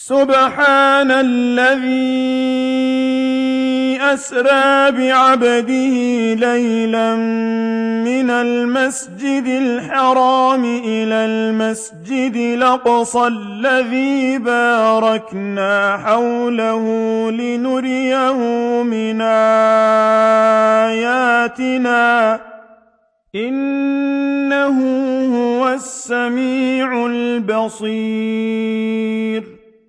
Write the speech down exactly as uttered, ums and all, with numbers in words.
سبحان الذي أسرى بعبده ليلا من المسجد الحرام إلى المسجد الأقصى الذي باركنا حوله لنريه من آياتنا إنه هو السميع البصير